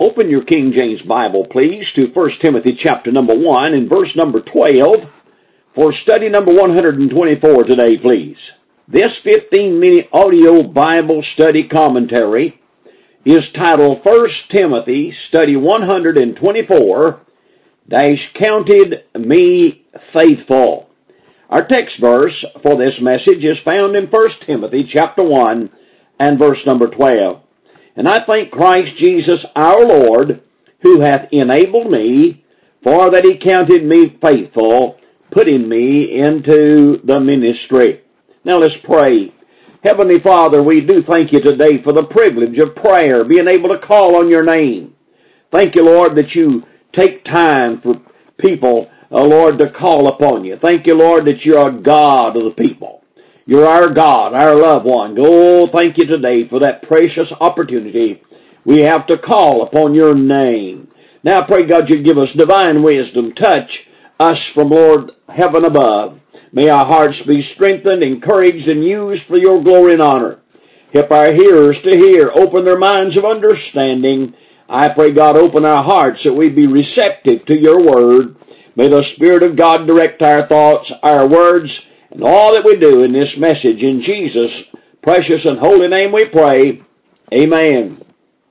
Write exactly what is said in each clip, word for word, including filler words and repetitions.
Open your King James Bible, please, to First Timothy chapter number one and verse number twelve for study number one hundred twenty-four today, please. This fifteen-minute audio Bible study commentary is titled First Timothy Study one hundred twenty-four, dash Counted Me Faithful. Our text verse for this message is found in First Timothy chapter one and verse number twelve. And I thank Christ Jesus our Lord, who hath enabled me, for that he counted me faithful, putting me into the ministry. Now let's pray. Heavenly Father, we do thank you today for the privilege of prayer, being able to call on your name. Thank you, Lord, that you take time for people, oh Lord, to call upon you. Thank you, Lord, that you're a God of the people. You're our God, our loved one. Oh, thank you today for that precious opportunity we have to call upon your name. Now I pray, God, you give us divine wisdom. Touch us from, Lord, heaven above. May our hearts be strengthened, encouraged, and used for your glory and honor. Help our hearers to hear. Open their minds of understanding. I pray, God, open our hearts that we be receptive to your word. May the Spirit of God direct our thoughts, our words, and all that we do in this message. In Jesus' precious and holy name we pray. Amen.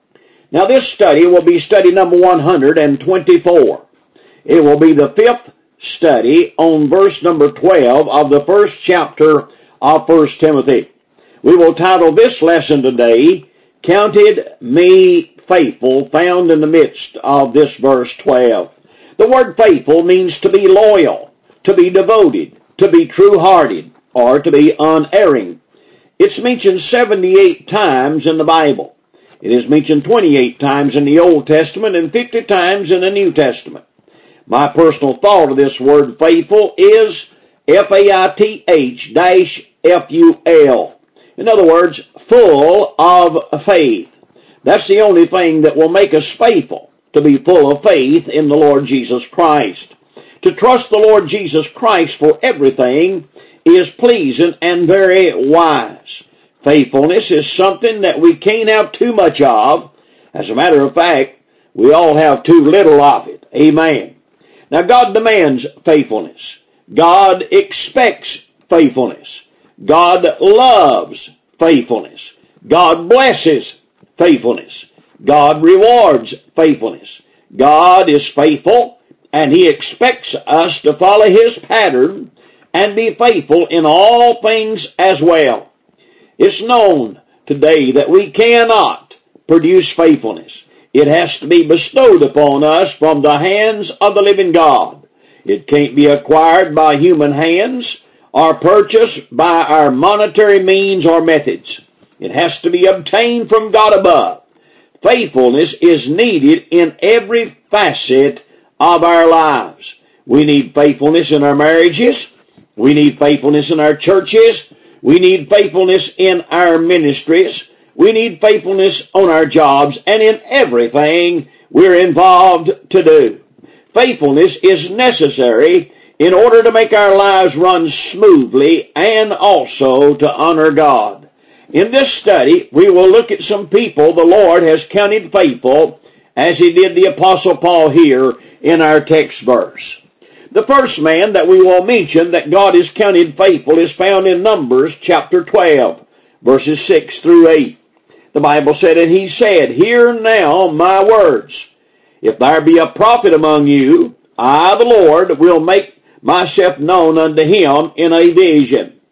Now this study will be study number one hundred twenty-four. It will be the fifth study on verse number twelve of the first chapter of First Timothy. We will title this lesson today, Counted Me Faithful, found in the midst of this verse twelve. The word faithful means to be loyal, to be devoted, to be true-hearted, or to be unerring. It's mentioned seventy-eight times in the Bible. It is mentioned twenty-eight times in the Old Testament and fifty times in the New Testament. My personal thought of this word faithful is F A I T H dash F U L. In other words, full of faith. That's the only thing that will make us faithful, to be full of faith in the Lord Jesus Christ. To trust the Lord Jesus Christ for everything is pleasing and very wise. Faithfulness is something that we can't have too much of. As a matter of fact, we all have too little of it. Amen. Now God demands faithfulness. God expects faithfulness. God loves faithfulness. God blesses faithfulness. God rewards faithfulness. God is faithful, and he expects us to follow his pattern and be faithful in all things as well. It's known today that we cannot produce faithfulness. It has to be bestowed upon us from the hands of the living God. It can't be acquired by human hands or purchased by our monetary means or methods. It has to be obtained from God above. Faithfulness is needed in every facet of our lives. We need faithfulness in our marriages. We need faithfulness in our churches. We need faithfulness in our ministries. We need faithfulness on our jobs and in everything we're involved to do. Faithfulness is necessary in order to make our lives run smoothly and also to honor God. In this study, we will look at some people the Lord has counted faithful, as he did the Apostle Paul here in our text verse. The first man that we will mention that God is counted faithful is found in Numbers chapter twelve, verses six through eight. The Bible said, And he said, Hear now my words. If there be a prophet among you, I, the Lord, will make myself known unto him in a vision,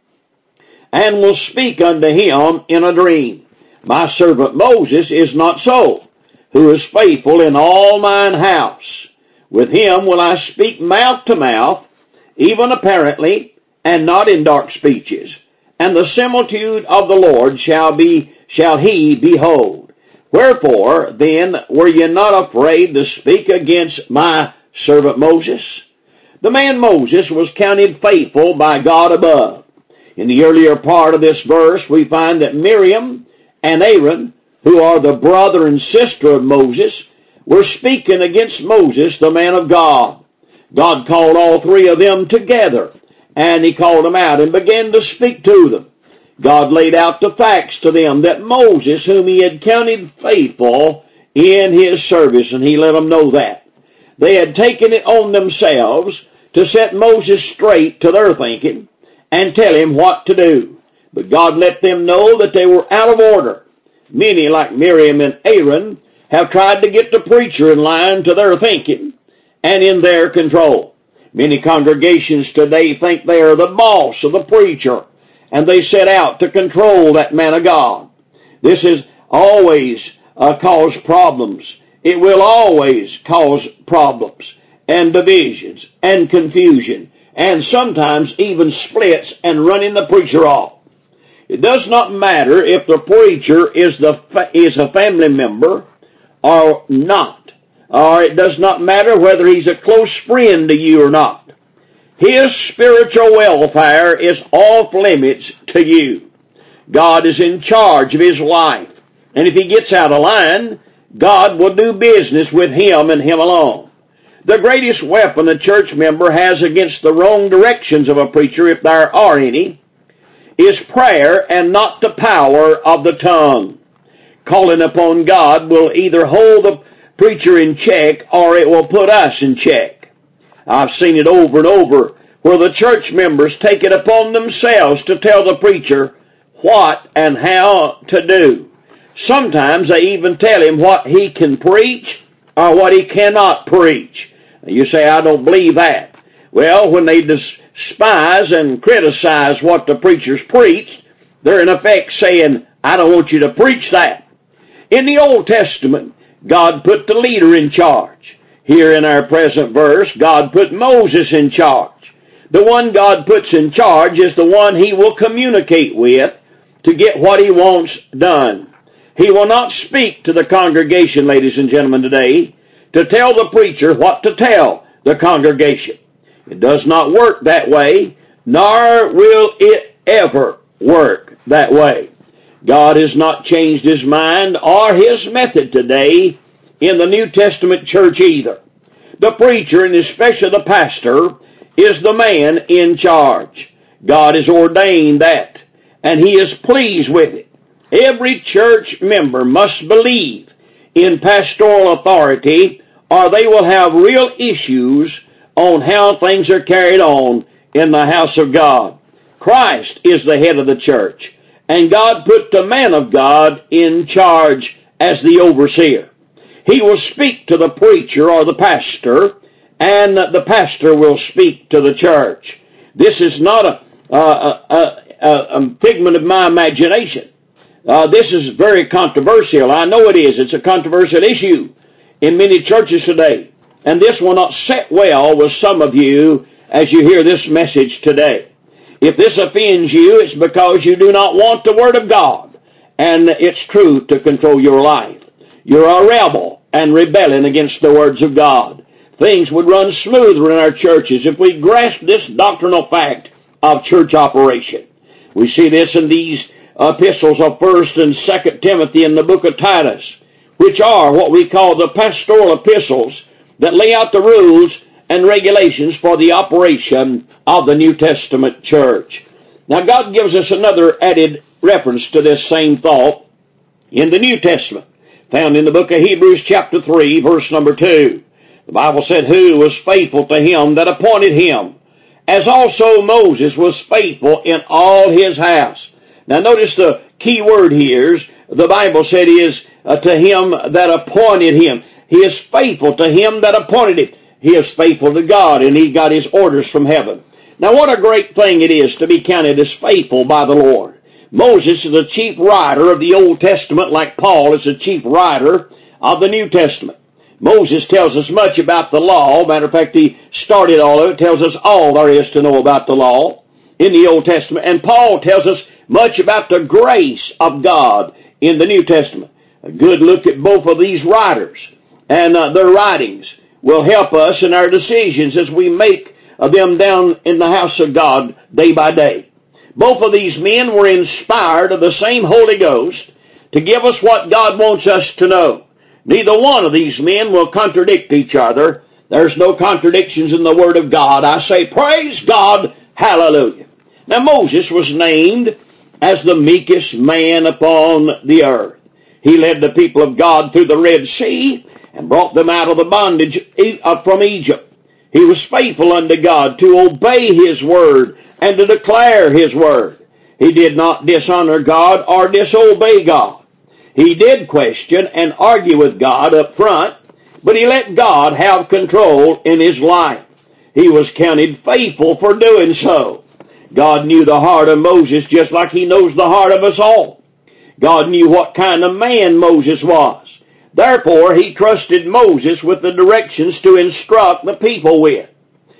and will speak unto him in a dream. My servant Moses is not so, who is faithful in all mine house. With him will I speak mouth to mouth, even apparently, and not in dark speeches. And the similitude of the Lord shall be, shall he behold. Wherefore, then, were ye not afraid to speak against my servant Moses? The man Moses was counted faithful by God above. In the earlier part of this verse, we find that Miriam and Aaron, who are the brother and sister of Moses, were speaking against Moses, the man of God. God called all three of them together, and he called them out and began to speak to them. God laid out the facts to them that Moses, whom he had counted faithful, in his service, and he let them know that. They had taken it on themselves to set Moses straight to their thinking and tell him what to do. But God let them know that they were out of order. Many, like Miriam and Aaron, have tried to get the preacher in line to their thinking and in their control. Many congregations today think they are the boss of the preacher, and they set out to control that man of God. This has always uh, caused problems. It will always cause problems and divisions and confusion, and sometimes even splits and running the preacher off. It does not matter if the preacher is the fa- is a family member or not, or it does not matter whether he's a close friend to you or not. His spiritual welfare is off limits to you. God is in charge of his life, and if he gets out of line, God will do business with him and him alone. The greatest weapon a church member has against the wrong directions of a preacher, if there are any, is prayer and not the power of the tongue. Calling upon God will either hold the preacher in check or it will put us in check. I've seen it over and over where the church members take it upon themselves to tell the preacher what and how to do. Sometimes they even tell him what he can preach or what he cannot preach. You say, I don't believe that. Well, when they despise and criticize what the preachers preach, they're in effect saying, I don't want you to preach that. In the Old Testament, God put the leader in charge. Here in our present verse, God put Moses in charge. The one God puts in charge is the one he will communicate with to get what he wants done. He will not speak to the congregation, ladies and gentlemen, today to tell the preacher what to tell the congregation. It does not work that way, nor will it ever work that way. God has not changed his mind or his method today in the New Testament church either. The preacher, and especially the pastor, is the man in charge. God has ordained that, and he is pleased with it. Every church member must believe in pastoral authority, or they will have real issues on how things are carried on in the house of God. Christ is the head of the church, and God put the man of God in charge as the overseer. He will speak to the preacher or the pastor, and the pastor will speak to the church. This is not a, a, a, a, a figment of my imagination. Uh, this is very controversial. I know it is. It's a controversial issue in many churches today. And this will not sit well with some of you as you hear this message today. If this offends you, it's because you do not want the Word of God and its truth to control your life. You're a rebel and rebelling against the words of God. Things would run smoother in our churches if we grasped this doctrinal fact of church operation. We see this in these epistles of First and Second Timothy in the book of Titus, which are what we call the pastoral epistles that lay out the rules and regulations for the operation of the New Testament church. Now, God gives us another added reference to this same thought in the New Testament, found in the book of Hebrews chapter three, verse number two. The Bible said, who was faithful to him that appointed him, as also Moses was faithful in all his house. Now, notice the key word here is, the Bible said is uh, to him that appointed him. He is faithful to him that appointed him. He is faithful to God, and he got his orders from heaven. Now, what a great thing it is to be counted as faithful by the Lord. Moses is the chief writer of the Old Testament, like Paul is the chief writer of the New Testament. Moses tells us much about the law. Matter of fact, he started all of it, tells us all there is to know about the law in the Old Testament. And Paul tells us much about the grace of God in the New Testament. A good look at both of these writers and uh, their writings will help us in our decisions as we make uh, them down in the house of God day by day. Both of these men were inspired of the same Holy Ghost to give us what God wants us to know. Neither one of these men will contradict each other. There's no contradictions in the Word of God. I say, praise God, hallelujah. Now, Moses was named as the meekest man upon the earth. He led the people of God through the Red Sea and brought them out of the bondage from Egypt. He was faithful unto God to obey His word and to declare His word. He did not dishonor God or disobey God. He did question and argue with God up front, but he let God have control in his life. He was counted faithful for doing so. God knew the heart of Moses just like He knows the heart of us all. God knew what kind of man Moses was. Therefore, He trusted Moses with the directions to instruct the people with.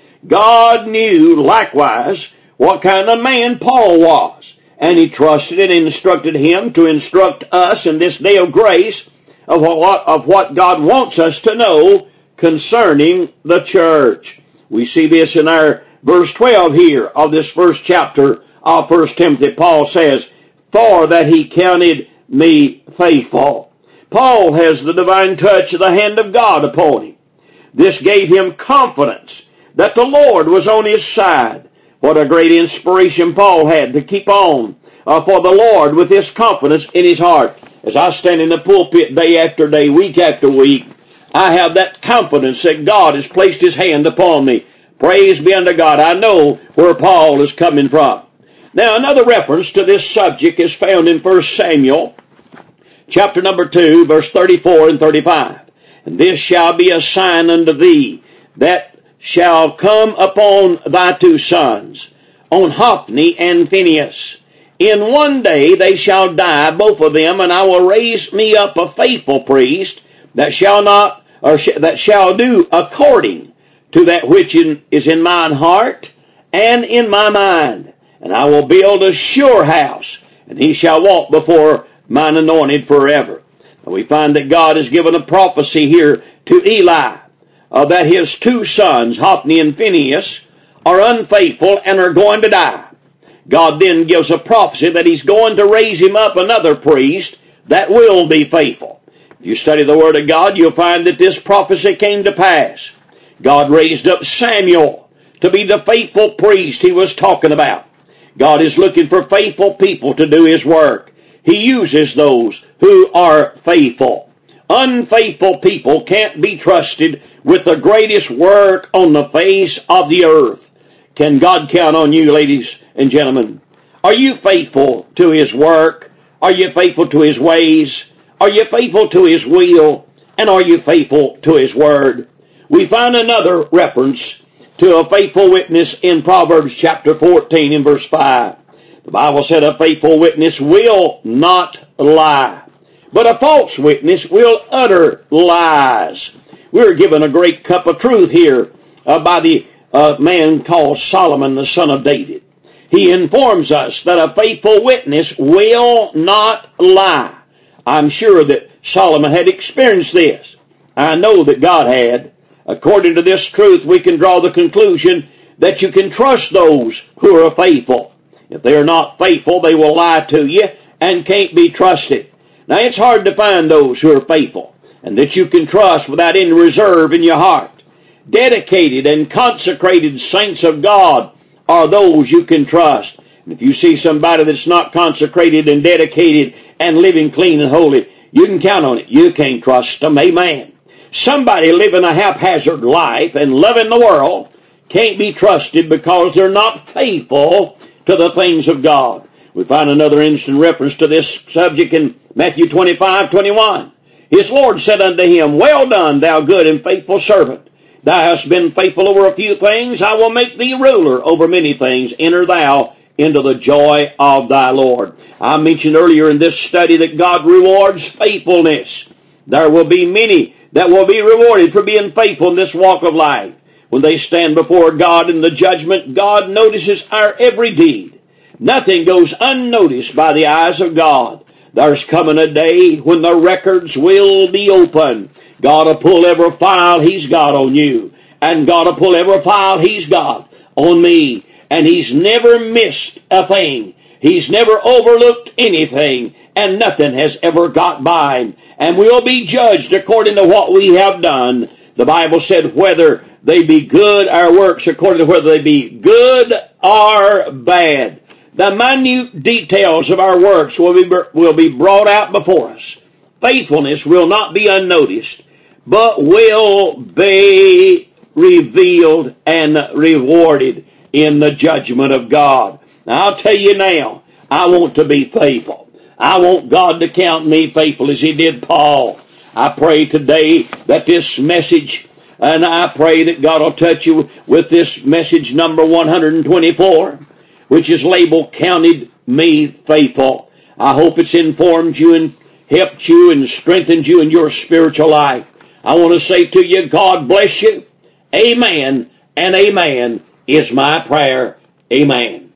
God knew likewise what kind of man Paul was, and He trusted and instructed him to instruct us in this day of grace of what, of what God wants us to know concerning the church. We see this in our verse twelve here of this first chapter of First Timothy. Paul says, "For that He counted me faithful." Paul has the divine touch of the hand of God upon him. This gave him confidence that the Lord was on his side. What a great inspiration Paul had to keep on uh, for the Lord with this confidence in his heart. As I stand in the pulpit day after day, week after week, I have that confidence that God has placed His hand upon me. Praise be unto God. I know where Paul is coming from. Now, another reference to this subject is found in First Samuel, chapter number two, verse thirty-four and thirty-five. "And this shall be a sign unto thee, that shall come upon thy two sons, on Hophni and Phinehas. In one day they shall die, both of them, and I will raise me up a faithful priest, that shall not, or sh- that shall do according to that which in, is in mine heart and in my mind. And I will build a sure house, and he shall walk before mine anointed forever." And we find that God has given a prophecy here to Eli, uh, that his two sons, Hophni and Phinehas, are unfaithful and are going to die. God then gives a prophecy that He's going to raise him up another priest that will be faithful. If you study the Word of God, you'll find that this prophecy came to pass. God raised up Samuel to be the faithful priest He was talking about. God is looking for faithful people to do His work. He uses those who are faithful. Unfaithful people can't be trusted with the greatest work on the face of the earth. Can God count on you, ladies and gentlemen? Are you faithful to His work? Are you faithful to His ways? Are you faithful to His will? And are you faithful to His word? We find another reference to a faithful witness in Proverbs chapter fourteen and verse five. The Bible said a faithful witness will not lie, but a false witness will utter lies. We're given a great cup of truth here uh, by the uh, man called Solomon, the son of David. He informs us that a faithful witness will not lie. I'm sure that Solomon had experienced this. I know that God had. According to this truth, we can draw the conclusion that you can trust those who are faithful. If they are not faithful, they will lie to you and can't be trusted. Now, it's hard to find those who are faithful and that you can trust without any reserve in your heart. Dedicated and consecrated saints of God are those you can trust. And if you see somebody that's not consecrated and dedicated and living clean and holy, you can count on it. You can't trust them. Amen. Somebody living a haphazard life and loving the world can't be trusted because they're not faithful to the things of God. We find another instant reference to this subject in Matthew twenty-five twenty-one. His Lord said unto him, "Well done, thou good and faithful servant. Thou hast been faithful over a few things. I will make thee ruler over many things. Enter thou into the joy of thy Lord." I mentioned earlier in this study that God rewards faithfulness. There will be many that will be rewarded for being faithful in this walk of life. When they stand before God in the judgment, God notices our every deed. Nothing goes unnoticed by the eyes of God. There's coming a day when the records will be open. God will pull every file He's got on you. And God will pull every file He's got on me. And He's never missed a thing. He's never overlooked anything. And nothing has ever got by Him. And we'll be judged according to what we have done. The Bible said whether they be good, our works, according to whether they be good or bad. The minute details of our works will be, will be brought out before us. faithfulness will not be unnoticed, but will be revealed and rewarded in the judgment of God. Now, I'll tell you now, I want to be faithful. I want God to count me faithful as He did Paul. I pray today that this message, and I pray that God will touch you with this message number one hundred twenty-four, which is labeled, Counted Me Faithful. I hope it's informed you and helped you and strengthened you in your spiritual life. I want to say to you, God bless you. Amen and amen is my prayer. Amen.